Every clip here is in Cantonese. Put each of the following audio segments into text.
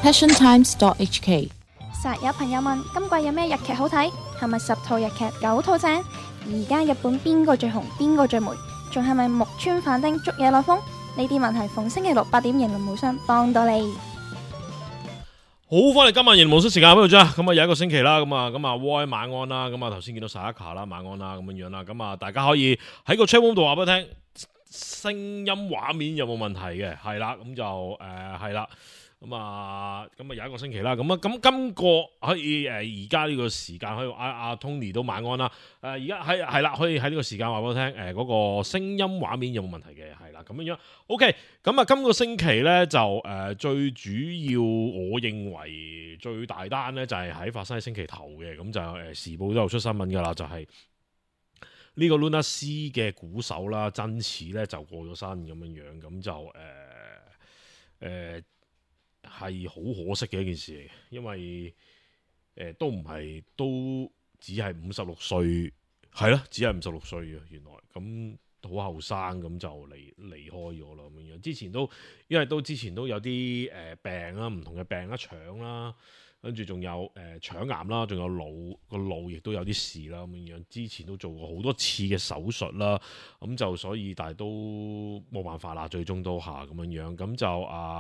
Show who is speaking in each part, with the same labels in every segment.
Speaker 1: passiontimes.hk。
Speaker 2: 實有朋友問今季有咩日劇好睇？係咪10套日劇9套正？而家日本邊個最紅？邊個最霉？仲係咪木村反町捉嘢攞風？呢啲問題逢星期六8點，人類無雙幫到你。
Speaker 3: 好，翻嚟今晚人無雙時間喺度啫。咁啊，有一個星期啦，咁啊，Y 晚安啦，咁啊，頭先見到薩卡啦，晚安啦，咁樣樣啦，咁啊，大家可以喺個 chat room 度話俾我聽，聲音畫面有冇問題嘅？係啦，咁就係啦。咁啊有一個星期啦，咁今個可以而家呢個時間可以阿 Tony 都晚安啦。而家係啦，可以喺呢個時間話俾我聽，嗰個聲音畫面有冇問題嘅？係啦，咁樣樣。OK，咁啊，今個星期咧就最主要，我認為最大單咧就係喺發生喺星期頭嘅，咁就時報都有出新聞噶啦，就係呢個 Luna C 嘅鼓手啦，真嗣咧就過咗身咁樣樣，咁就係好可惜嘅一件事嚟嘅，因為都唔係，都只係56歲，係咯，只係56歲嘅，原來咁好後生咁就離開咗啦咁樣。之前都因為之前都有啲病啦，唔同嘅病啦，腸啦，跟住仲有腸癌啦，仲有腦亦都有啲事啦咁樣。之前都做過好多次嘅手術啦，咁就所以但係都冇辦法啦，最終都下咁樣，咁就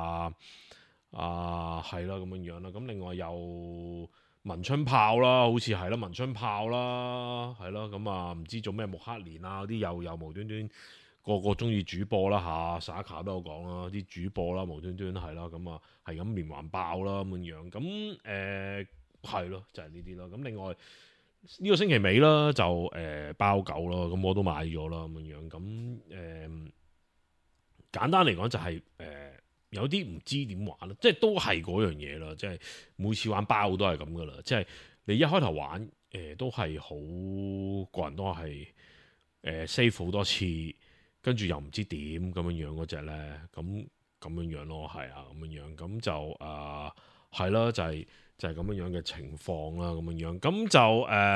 Speaker 3: 係啦咁樣啦，咁另外有文春炮啦，好似係啦，文春炮啦，係咯，咁唔知做咩木克連啊嗰啲又無端端個中意主播啦嚇，薩卡都有講啦，啲主播啦無端端係啦，咁係咁連環爆啦咁樣，咁係咯，就係呢啲啦。咁另外呢個星期尾啦就包狗啦，咁我都買咗啦咁樣，咁簡單嚟講就係有啲唔知點玩啦，即係都係嗰樣嘢啦，即係每次玩包都係咁噶啦，即係你一開頭玩都係好個人都係save 好多次，跟住又唔知點咁樣嗰隻咧，咁樣咯，係啊咁樣，咁就係啦，就係咁樣嘅情況啦，咁樣，咁就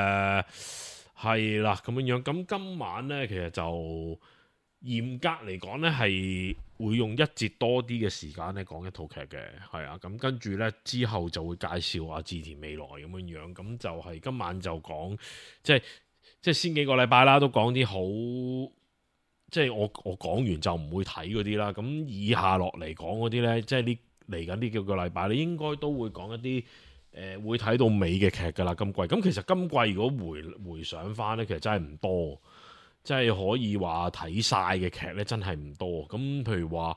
Speaker 3: 係啦，咁樣，咁今晚咧其實就嚴格嚟講咧，係會用一節多啲嘅時間咧講一套劇嘅，係啊，咁跟住咧之後就會介紹阿志田未來咁樣，咁就係今晚就講，即係先幾個禮拜啦，都講啲好，即係我講完就唔會睇嗰啲啦。咁以下落嚟講嗰啲咧，即係呢嚟緊呢幾個禮拜，你應該都會講一啲會睇到尾嘅劇噶啦。今季咁其實今季如果回想翻咧，其實真係唔多。即係可以話睇晒嘅劇咧，真係唔多。咁譬如話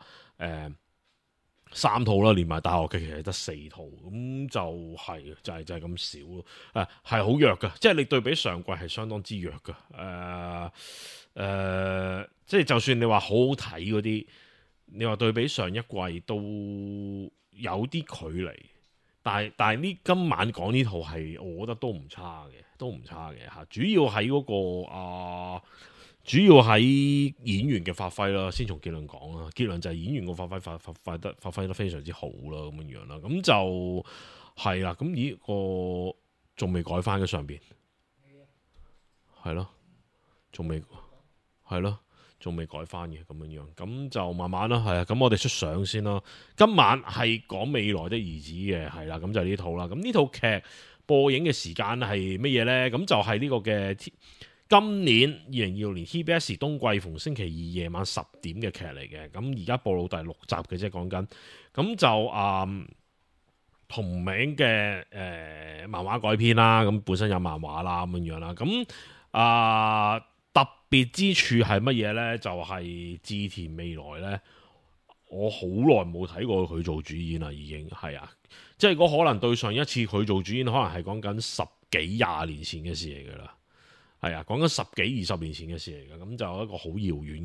Speaker 3: 3套啦，連埋大學劇其實得4套，咁就係就係咁少咯。係好弱㗎，即係你對比上季係相當之弱㗎。即係就算你話好好睇嗰啲，你話對比上一季都有啲距離。但係呢今晚講呢套係，我覺得都唔差嘅嚇。主要喺嗰個主要喺演員嘅發揮啦。先從結論講啦，結論就係演員個發揮得非常之好啦，咁樣啦。咁就係啦。咁呢個仲未改翻嘅上邊，係咯，仲未改翻嘅咁樣。咁就慢慢啦，係啊。咁我哋出相先啦。今晚係講未來的兒子嘅，係啦。咁就呢套啦。咁呢套劇播映嘅時間係乜嘢呢？咁就係呢個嘅今年2026年 TBS 冬季逢星期二夜晚10點嘅劇嚟嘅。咁而家播到第6集嘅啫，講緊。咁就同名嘅漫畫改編啦。咁本身有漫畫啦，咁樣啦。咁特別之處係乜嘢呢？就係志田未來呢。我好耐冇睇過佢做主演啦，已經係啊。即係如果可能對上一次佢做主演，可能係講緊10幾20年前嘅事嚟噶啦。係啊，講緊10幾20年前嘅事嚟噶，咁就一個好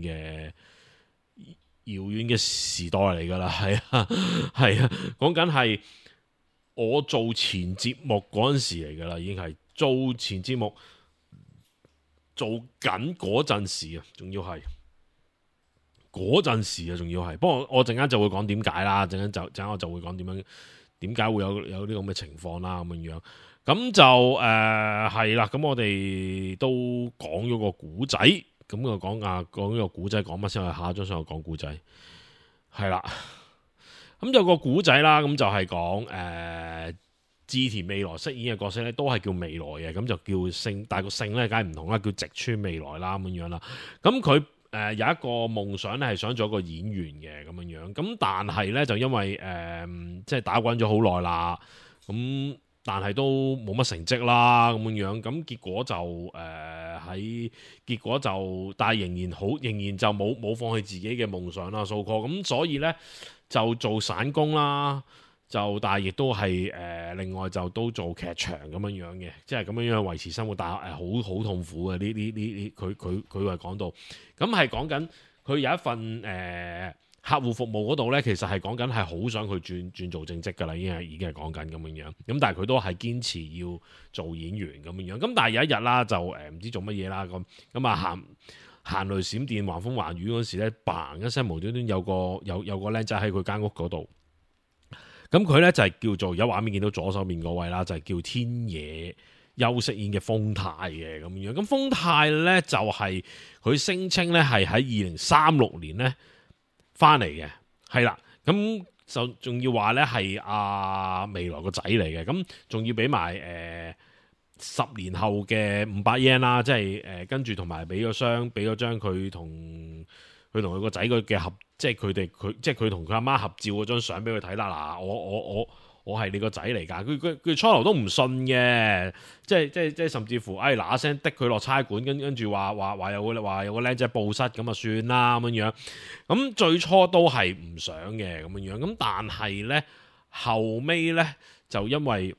Speaker 3: 遙遠嘅時代嚟噶啦，係啊，講緊係我做前節目嗰陣時嚟噶啦，已經係做前節目做緊嗰陣時啊，仲要係嗰陣時啊，仲要係。不過我陣間就會講點解啦，陣間我就會講點解會有呢咁嘅情況啦，咁樣。咁就係啦，咁我哋都講咗個古仔，咁就講呢個古仔講乜先？我下一張相我講古仔，係啦， 咁有個古仔啦，咁就係講志田未來飾演嘅角色咧，都係叫未來嘅，咁就叫姓，但係個姓咧梗係唔同啦，叫直川未來啦咁樣啦。咁佢有一個夢想咧，係想做一個演員嘅咁樣樣。咁但係咧就因為即係打滾咗好耐啦，咁但係都冇乜成績啦咁樣樣。咁結果就但係仍然就冇放棄自己嘅夢想啦，so call。咁所以咧就做散工啦。但係亦都係另外就都做劇場咁樣樣嘅，即係咁樣樣維持生活，但係好痛苦嘅呢佢係講到，咁係講緊佢有一份客戶服務嗰度呢，其實係講緊係好想佢轉做正職㗎啦，已經係講緊咁樣樣，咁但係佢都係堅持要做演員咁樣樣，咁但係有一日啦就唔知做乜嘢啦咁啊行雷閃電橫風橫雨嗰時呢，嘭一聲無端端有個靚仔喺佢間屋嗰度。咁佢咧就係叫做有畫面見到左手面嗰位啦，就係叫天野優飾演嘅豐太嘅咁樣。咁豐太咧就係佢聲稱咧係喺2036年咧翻嚟嘅，係啦。咁就仲要話咧係未來個仔嚟嘅，咁仲要俾埋10年後嘅500 yen 啦，即係跟住同埋俾咗張佢同佢個仔嘅合。即係佢同佢阿媽合照嗰張相俾佢睇啦。嗱，我係你個仔嚟㗎。佢初頭都唔信嘅，即係甚至乎嗱一聲的佢落差館，跟住話有個僆仔報失咁啊算啦咁樣。咁最初都係唔想嘅咁樣。咁但係咧後尾咧就因為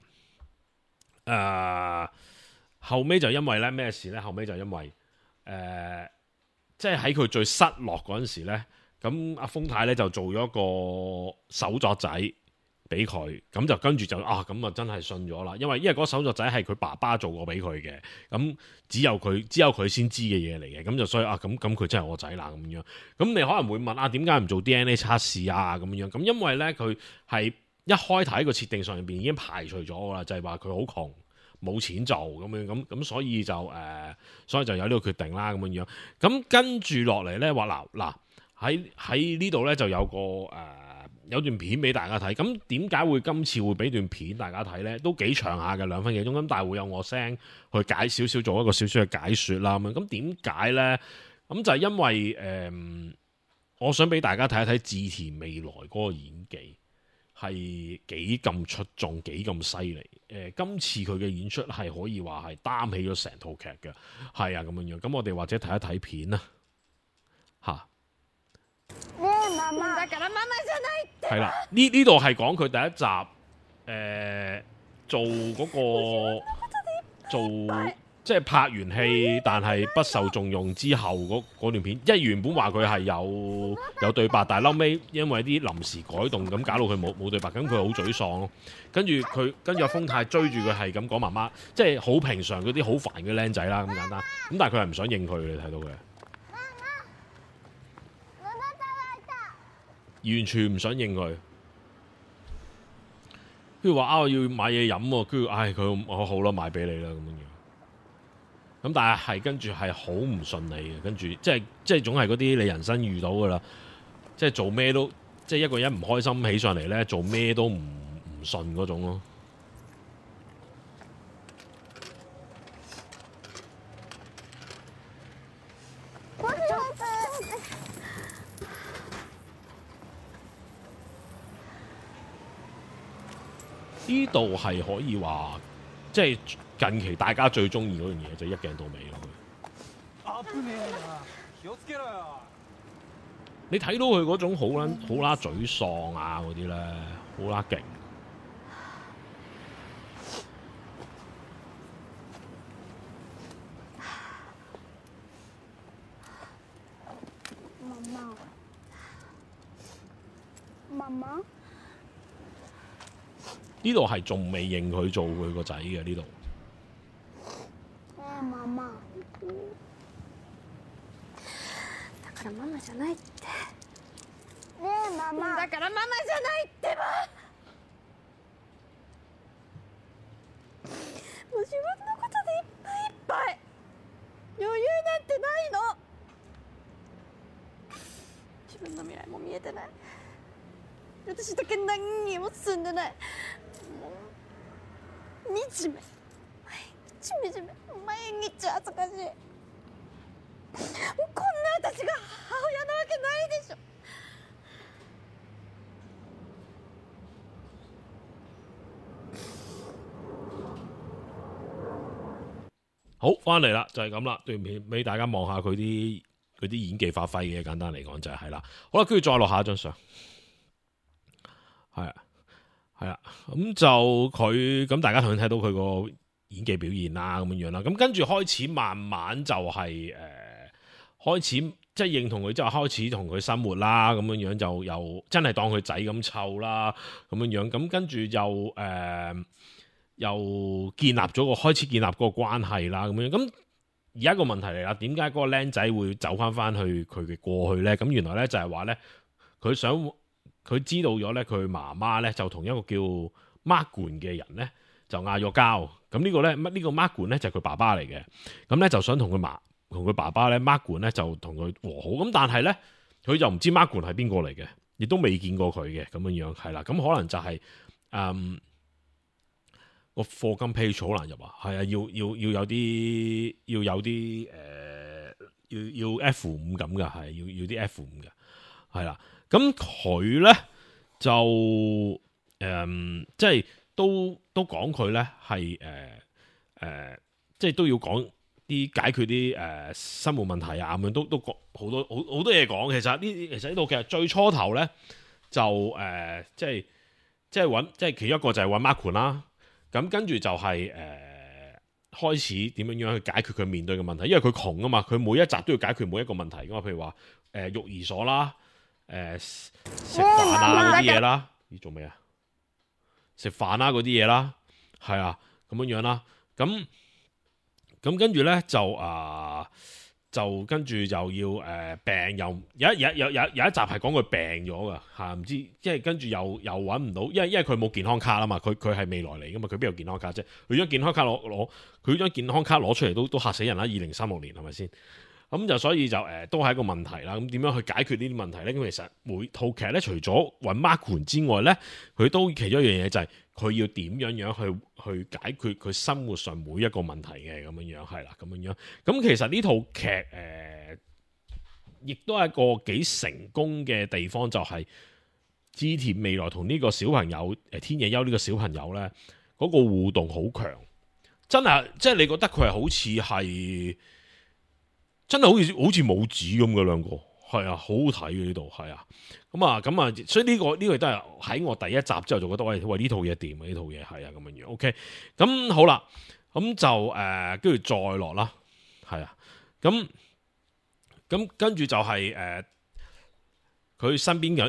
Speaker 3: 咧咩事咧？後尾就因為即係喺佢最失落嗰陣時咧。咁阿豐太咧就做咗個手作仔俾佢，咁就跟住就咁啊真係信咗啦，因為嗰個手作仔係佢爸爸做過俾佢嘅，咁只有佢先知嘅嘢嚟嘅，咁就所以咁佢真係我仔啦咁樣。咁你可能會問點解唔做 DNA 測試啊咁樣？咁因為咧佢係一開頭喺個設定上邊已經排除咗噶啦，就係話佢好窮冇錢做咁樣，咁所以就有呢個決定啦咁樣。咁跟住落嚟咧話嗱。喺呢度咧就有有段片俾大家睇，咁點解會今次會俾段片大家睇咧？都幾長下嘅2分幾鐘，咁但係會有我聲去做一個少少嘅解說啦咁。咁點解咧？咁就係因為我想俾大家睇一睇志田未來嗰個演技係幾咁出眾，幾咁犀利。今次佢嘅演出係可以話係擔起咗成套劇嘅，係啊咁樣。咁我哋或者睇一睇片啦，嚇。係啦，呢度係講佢第一集即係拍完戲，但係不受重用之後嗰段片，原本話佢係有對白，但係後尾因為啲臨時改動咁搞到佢冇對白，咁佢好沮喪咯。跟住阿豐太追住佢係咁講媽媽，即係好平常嗰啲好煩嘅僆仔啦咁簡單。咁但係佢係唔想應佢，你睇到嘅。完全唔想應佢，跟住話我要買嘢飲喎，跟住佢我好啦，買俾你啦咁樣。咁但係跟住係好唔順利嘅，跟住即係總係嗰啲你人生遇到噶啦，即係做咩都即係一個人唔開心起上嚟咧，做咩都唔順嗰種咯。呢度係可以話，即係近期大家最中意嗰樣嘢就一鏡到尾咯。你睇到佢嗰種好啦沮喪啊嗰啲咧，好啦勁。媽媽。呢度係仲未認佢做佢個仔嘅呢度。媽媽。だからママじゃないって。ねえママ。だからママじゃないってば。もう自分のことでいっぱいいっぱい。余裕なんてないの。自分の未来も見えてない。
Speaker 1: 私だけ何にも進んでない。もう惨め、毎日惨め、毎日恥ずかしい。もうこんな私が母親なわけないでしょ。
Speaker 3: 好，翻嚟啦，就係咁啦，對面俾大家望下佢啲演技發揮嘅，簡單嚟講就係啦。好啦，跟住再落下一張相，係啦，咁就佢咁大家頭先睇到佢個演技表現啦，咁樣啦，咁跟住開始慢慢就係開始即係認同佢之後，開始同佢生活啦，咁樣就又真係當佢仔咁湊啦，咁樣咁跟住又開始建立嗰個關係啦，咁樣咁而家個問題嚟啦，點解嗰個僆仔會走翻去佢嘅過去呢？咁原來呢，就係話呢，佢知道咗呢，佢媽媽呢就同一個叫 Mark 嘅人呢就嗌咗交，咁呢個呢，呢個 Mark 呢就係佢爸爸嚟嘅，咁呢就想同佢爸爸呢 Mark 呢就同佢和好，咁但係呢，佢就唔知 Mark 係邊個嚟嘅，亦都未見過佢嘅，咁樣係啦，咁可能就係個課金 page 好難入啊，係啊，要有啲要 F5 咁噶，係要啲 F5 嘅，係啦。咁佢咧就即係都講佢咧係即係都要講啲解決啲生活問題啊，咁樣都講好多嘢講。其實呢度其實最初頭咧就即係其中一個就係揾 Mark 啦。咁跟住就係開始點樣去解決佢面對嘅問題，因為佢窮啊嘛，佢每一集都要解決每一個問題噶嘛，譬如話育兒所啦，食飯啊嗰啲嘢啦，做咩啊？食飯啦嗰啲嘢啦，係啊咁樣啦，咁跟住咧就跟住又要病，又有一集係講佢病咗噶嚇，唔知即係跟住又揾唔到，因為佢冇健康卡啦嘛，佢係未來嚟噶嘛，佢邊有健康卡啫？佢張健康卡佢張健康卡攞出嚟都嚇死人啦！2036年係咪先？咁就所以就都係一個問題啦。咁點樣去解決呢啲問題咧？咁其實每套劇咧，除咗揾 Mark 之外咧，佢都其中一樣嘢就係佢要點樣去解決佢生活上每一個問題嘅，咁樣係啦，咁樣。咁其實呢套劇亦都係一個幾成功嘅地方，就係織田未來同呢個小朋友天野優呢個小朋友咧，嗰個互動好強，真係即係你覺得佢係好似係。真係好似母子咁嘅兩個，係啊，好好睇嘅呢度，係啊，咁啊，所以呢個都係喺我第一集之後就覺得喂呢套嘢掂啊，呢套嘢係啊咁樣樣 ，OK，咁好啦，咁就跟住再落啦，係啊，咁跟住就係佢身邊有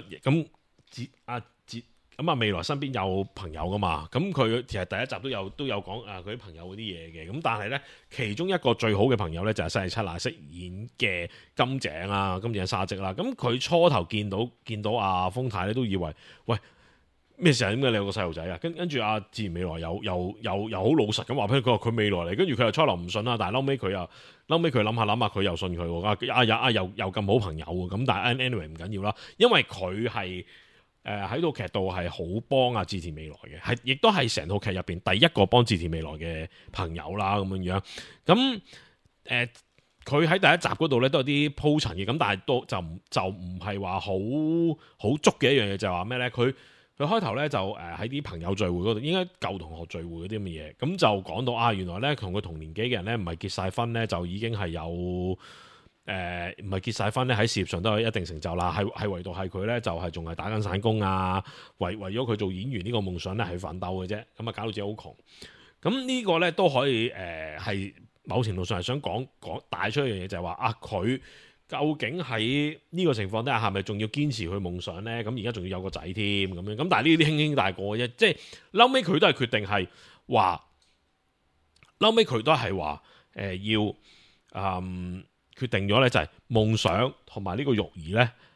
Speaker 3: 咁啊，未來身邊有朋友噶嘛，咁佢其實第一集都有講佢啲朋友嗰啲嘢嘅，咁但係咧其中一個最好嘅朋友咧就係西七娜飾演嘅金井沙織啦，咁佢初頭見到阿豐太咧都以為喂咩時候點解你有個細路仔啊？跟住阿織田未來又好老實咁話俾佢，佢話佢未來嚟，跟住佢又初頭唔信啦，但係後尾佢諗下佢又信佢喎，又咁好朋友喎，咁但係 anyway 唔緊要啦，因為佢係。喺套劇度係好幫阿織田未來嘅，亦都係成套劇入邊第一個幫織田未來嘅朋友啦，咁樣。咁佢喺第一集嗰度咧都有啲鋪陳嘅，咁但係都就唔係話好足嘅一樣嘢，就係話咩咧？佢開頭咧就喺啲朋友聚會嗰度，應該舊同學聚會嗰啲咁嘅嘢，咁就講到原來咧同佢同年紀嘅人咧唔係結晒婚咧就已經係有。唔係結晒婚咧，喺事業上都有一定成就啦，係唯獨係佢咧就係仲係打緊散工啊，為咗佢做演員呢個夢想咧係奮鬥嘅啫，咁啊搞到自己好窮。咁呢個咧都可以係某程度上係想講帶出一樣嘢，就係話佢究竟喺呢個情況底下係咪仲要堅持佢夢想咧？咁而家仲要有個仔添咁樣，咁但係呢啲輕輕帶過啫，即係後尾佢都係決定係話，後尾佢都係話要決定咗咧就係夢想同埋呢個育兒咧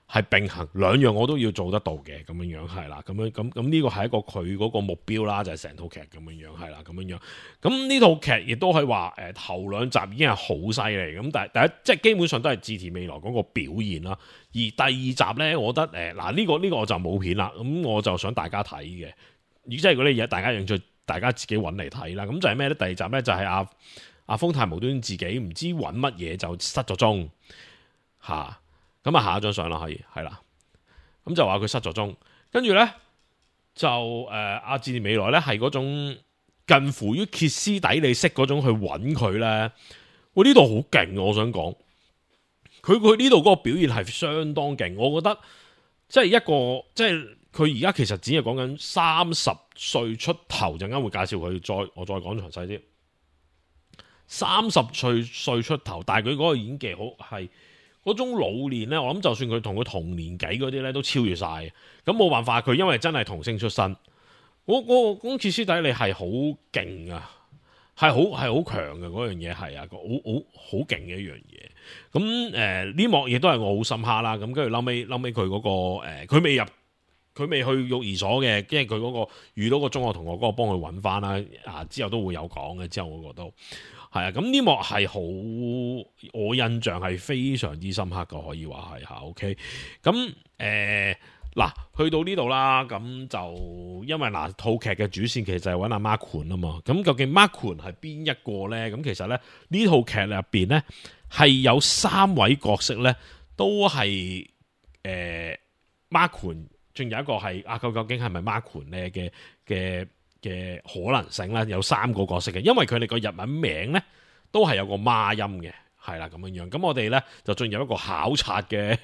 Speaker 3: 係並行兩樣我都要做得到嘅咁樣樣係啦，咁呢個係一個佢嗰個目標啦，就係成套劇咁樣樣係啦，咁樣樣咁呢套劇亦都可以話頭兩集已經係好犀利咁，但係第一即係基本上都係志田未來嗰個表現啦。而第二集呢，我覺得呢個我就冇片啦，咁我就想大家睇嘅，即係如果你大家有興趣，大家自己揾嚟睇啦。咁就係咩呢？第二集呢，就係阿豐太無端自己唔知揾乜嘢就失咗蹤嚇。咁下一張相啦，可以係啦。咁就話佢失咗蹤，跟住咧就阿志田未來咧係嗰種近乎於歇斯底里式嗰種去揾佢咧。喂，呢度好勁，我想講佢呢度嗰個表現係相當勁。我覺得即係一個即係佢而家其實只係講緊30歲出頭，陣間會介紹佢，我再講詳細啲。30歲出頭，但係佢嗰個演技好係。嗰種老練咧，我諗就算佢同佢同年紀嗰啲咧，都超越晒嘅。咁冇辦法，佢因為真係童星出身，嗰種歇斯底里係好勁啊，係好強嘅嗰樣嘢係啊，好勁嘅一樣嘢。咁呢幕亦都係我好深刻啦。咁跟住後尾佢嗰個佢未去育兒所嘅，因為佢嗰個遇到個中學同學嗰個幫佢揾翻啦。之後都會有講嘅，之後我覺得。係啊，咁呢幕係好，我印象係非常之深刻嘅，可以話係嚇。OK， 咁嗱，去到呢度啦，咁就因為套劇嘅主線其實係揾阿 Mark Kwon啊嘛。咁究竟 Mark Kwon係邊一個咧？咁其實咧呢套劇入邊咧係有3位角色咧都係Mark Kwon，仲有一個係究竟係咪 Mark Kwon咧嘅可能性咧，有3個角色嘅，因為佢哋個日文名咧都係有個孖音嘅，係啦咁樣樣。咁我哋咧就進入一個考察嘅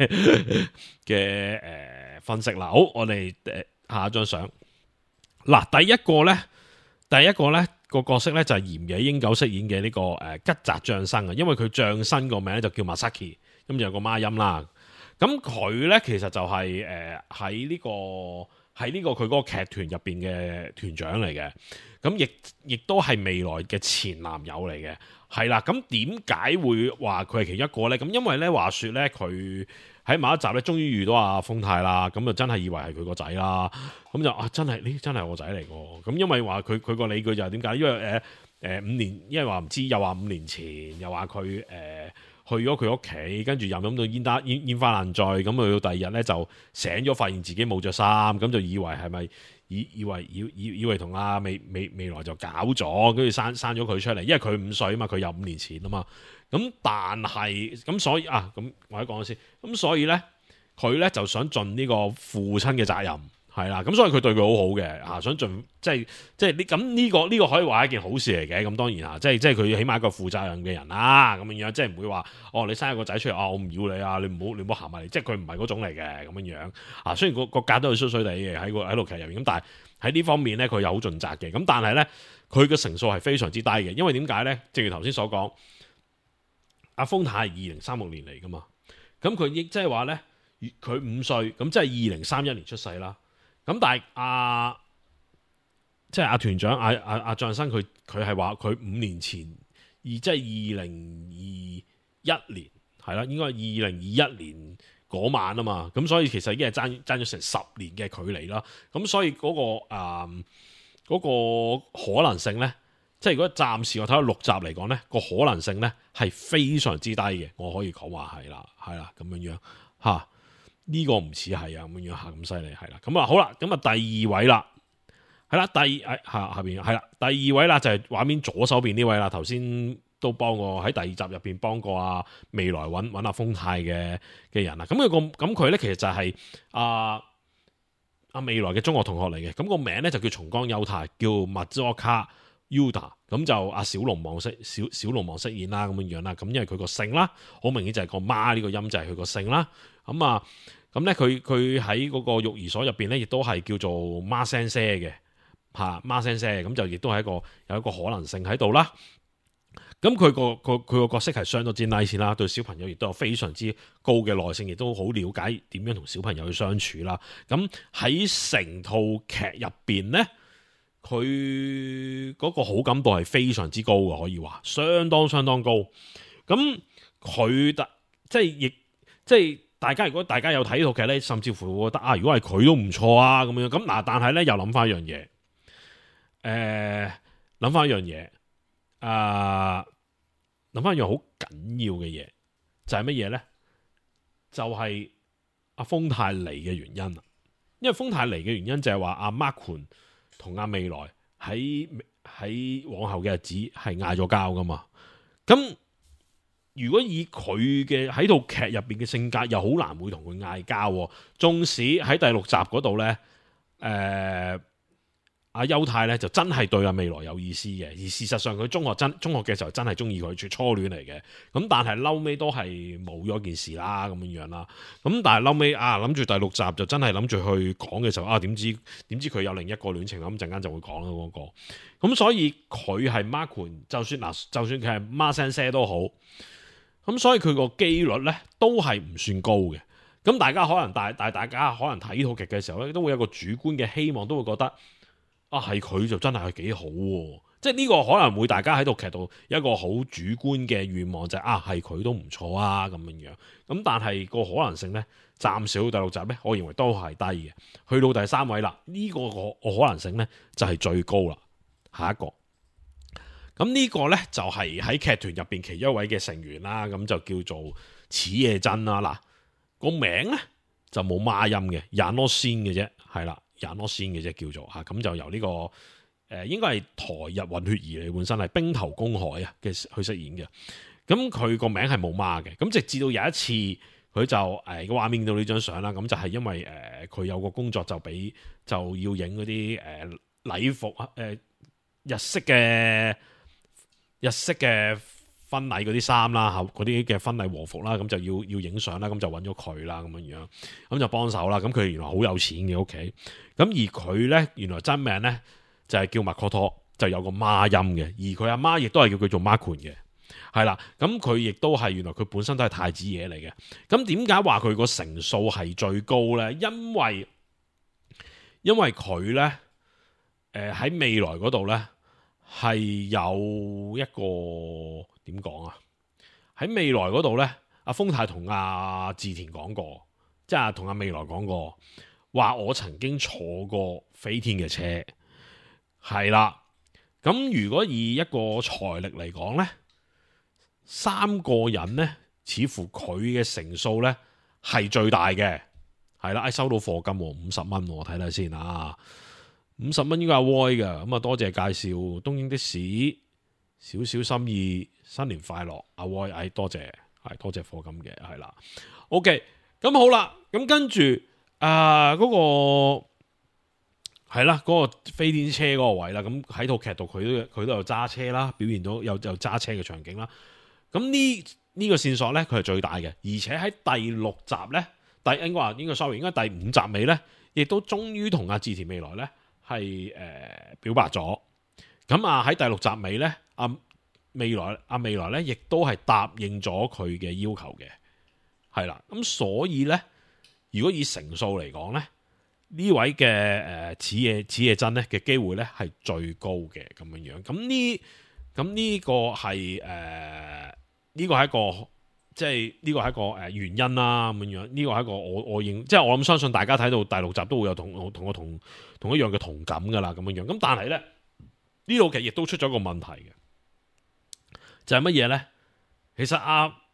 Speaker 3: 分析啦。好，我哋下一張相。嗱，第一個咧個角色咧就係鹽野英九飾演嘅呢個吉澤將生啊，因為佢將生個名咧就叫 Masaki， 咁就有個孖音啦。咁佢咧其實就係喺呢個佢嗰個劇團入邊嘅團長嚟嘅，咁亦都係未來嘅前男友嚟嘅，係啦。咁點解會話佢係其中一個咧？咁因為咧話說咧，佢喺某一集咧，終於遇到阿豐太啦，咁就真係以為係佢個仔啦，咁就真係我仔嚟個。咁因為話佢個理據就係點解？因為5年，因為話唔知，又話5年前，又話佢去咗佢屋企，跟住又飲到煙花爛醉，咁去到第二日咧就醒咗，發現自己冇着衫，咁就以為係咪以為同阿未來就搞咗，跟住生咗佢出嚟，因為佢5歲啊嘛，佢有5年前啊嘛，咁但係咁所以咁我喺講先，咁所以咧佢咧就想盡呢個父親嘅責任。係啦，咁所以佢對佢好好嘅，想盡即係你咁呢個可以話係一件好事嚟嘅。咁當然即係佢起碼一個負責任嘅人啦，咁樣即係唔會話你生一個仔出嚟我唔要你啊，你唔好行埋嚟，即係佢唔係嗰種嚟嘅咁樣。雖然個格都係衰衰地嘅喺套劇入面，咁但係喺呢方面咧佢有好盡責嘅。咁但係咧佢嘅成數係非常之低嘅，因為點解咧？正如頭先所講，阿豐太係2036年嚟噶嘛，咁佢亦即係話咧佢5歲，咁即係2031年出世啦。咁但係即係阿團長阿將生佢係話佢5年前，即係2021年係啦，應該係2021年嗰晚啊嘛，咁所以其實已經係爭咗成10年嘅距離啦。咁所以嗰個可能性咧，即係如果暫時我睇到6集嚟講咧，個可能性咧係非常之低嘅，我可以講話係啦咁樣嚇。呢個唔似係咁樣嚇咁犀利係啦，咁好啦，咁第二位啦，係啦，下邊係啦，第二位啦就係畫面左手邊呢位啦，頭先都幫我喺第2集入邊幫過未來揾阿豐太嘅人啦，咁佢咧其實就係阿未來嘅中學同學嚟嘅，咁個名咧就叫松岡優太，叫 Matsuoka Yuta， 咁就阿小龍王飾演啦咁樣啦，咁因為佢個姓啦，好明顯就係個媽呢個音就係佢個姓啦，咁咧佢喺嗰個育兒所入邊咧，亦都係叫做媽聲聲嘅媽聲聲，咁就亦都係有一個可能性喺度啦。咁佢個角色係相當之 nice 啦，對小朋友亦都有非常之高嘅耐性，亦都好了解點樣同小朋友去相處啦。咁喺成套劇入邊咧，佢嗰個好感度係非常之高嘅，可以話相當高。咁佢即係如果大家有睇呢套劇咧，甚至乎會覺得啊，如果係佢都唔錯啊咁樣。咁嗱，但係咧又諗翻一樣嘢，諗翻一樣嘢，諗翻一樣好緊要嘅嘢，就係乜嘢咧？就係阿豐太離嘅原因啦。因為豐太離嘅原因就係話阿 Mark 同阿未來喺往後嘅日子係嗌咗交噶嘛。咁如果以佢嘅喺套劇入邊嘅性格，又好難會同佢嗌交。縱使喺第6集嗰度呢，阿邱太呢就真係對阿未來有意思嘅，而事實上佢中學嘅時候真係中意佢，初戀嚟嘅。咁但係嬲尾都係冇咗件事啦，咁樣啦。咁但係嬲尾諗住第6集就真係諗住去講嘅時候點知佢有另一個戀情，咁陣間就會講啦嗰個。咁所以佢係 Mark， 就算佢係孖聲聲都好。咁所以佢個機率咧都係唔算高嘅。咁大家可能大家可能睇套劇嘅時候咧，都會有個主觀嘅希望，都會覺得係佢就真係幾好喎。即係呢個可能會大家喺套劇度有一個好主觀嘅願望，就係係佢都唔錯啊咁樣。咁但係個可能性咧，暫時到第6集咧，我認為都係低嘅。去到第3位啦，呢個可能性咧就係最高啦。下一個。咁呢個呢，就係喺劇團入邊其中一位嘅成員啦，咁就叫做矢野真啦。嗱，個名呢，就冇孖音嘅，忍羅仙嘅啫，係啦，忍羅仙嘅啫叫做嚇。咁就由呢個應該係台日混血兒嚟，本身係冰頭公海啊嘅去飾演嘅。咁佢個名係冇孖嘅。咁直至到有一次佢就個畫面到呢張相啦，咁就係因為佢有個工作就要影嗰啲禮服日式嘅婚禮嗰啲衫啦，嗰啲嘅婚禮和服啦，咁就要影相啦，咁就揾咗佢啦，咁樣，咁就幫手啦。咁佢原來好有錢嘅屋企，咁而佢呢，原來真名呢，就係叫Makoto，就有個孖音嘅，而佢阿媽亦都係叫佢做 Mark 嘅，係啦。咁佢亦都係原來佢本身都係太子爺嚟嘅。咁點解話佢個成數係最高呢？因為佢呢，喺未來嗰度呢。係有一個點講啊？喺未來嗰度呢，阿豐太同阿志田講過，即係同阿未來講過，話我曾經坐過飛天嘅車，係啦。咁如果以一個財力嚟講呢，3個人呢，似乎佢嘅成數呢係最大嘅，係啦。收到課金50蚊，我睇睇先啊。50蚊應該係 Y 嘅，咁多謝介紹東京的士，少少心意，新年快樂，阿 Y，多謝課金嘅，係啦。OK， 咁好啦，咁跟住嗰個係啦，嗰個飛天車嗰個位啦，咁喺套劇度佢都有揸車啦，表現到有揸車嘅場景啦。咁呢個線索咧，佢係最大嘅，而且喺第6集咧，應該第5集尾咧，亦都終於同阿志田未來咧。係表白咗，咁喺第6集尾咧，未來咧，亦都係答應咗佢嘅要求嘅，係啦。咁所以咧，如果以成數嚟講咧，呢位嘅矢野真咧嘅機會咧係最高嘅咁樣。咁呢個係呢個係一個。即係呢個係一個原因啦，咁樣呢個係一個我認，即係我諗相信大家睇到第6集都會有同一樣嘅同感噶啦，咁樣。咁但係咧，呢套劇亦都出咗個問題嘅，就係乜嘢咧？其實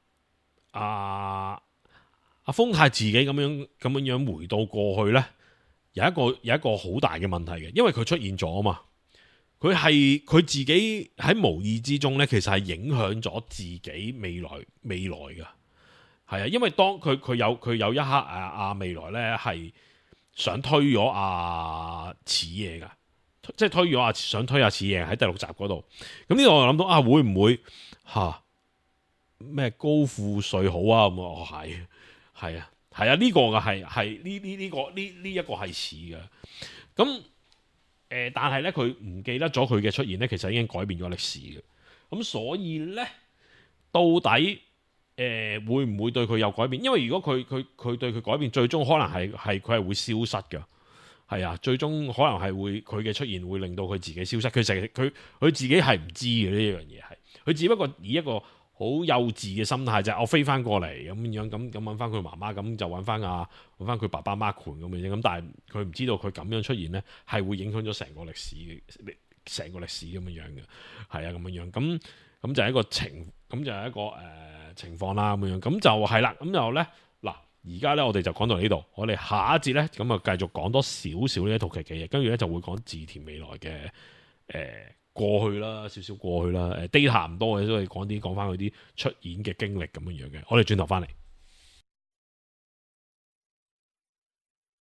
Speaker 3: 阿豐太自己咁樣回到過去咧，有一個好大嘅問題嘅，因為佢出現咗啊嘛。佢自己喺無意之中咧，其實係影響咗自己未來嘅，係啊，因為當佢有一刻阿未來咧係想推咗阿矢野噶，即係想推阿矢野喺第6集嗰度。咁呢度我諗到會唔會咩高富帥好啊？咁係啊，呢個嘅係呢一個係似嘅咁。但係咧，佢唔記得咗佢嘅出現咧，其實已經改變咗歷史嘅。咁所以咧，到底會唔會對佢有改變？因為如果佢對佢改變，最終可能係佢係會消失嘅。係啊，最終可能係會佢嘅出現會令到佢自己消失。佢自己係唔知嘅呢樣嘢係，佢只不過以一個好幼稚嘅心態，就係我飛翻過嚟咁樣，咁揾翻佢媽媽，咁就揾翻佢爸爸媽盤咁嘅啫。咁但係佢唔知道佢咁樣出現咧，係會影響咗成個歷史咁樣嘅，係啊咁樣。咁就係一個情況啦咁樣。咁就係啦。咁就咧嗱，而家咧我哋就講到呢度，我哋下一節咧咁啊繼續講多少少呢一套劇嘅嘢，跟住咧就會講自田未來嘅過去啦，少少過去啦，data 唔多嘅，所以講翻佢啲出演嘅經歷咁樣嘅。我哋轉頭翻嚟。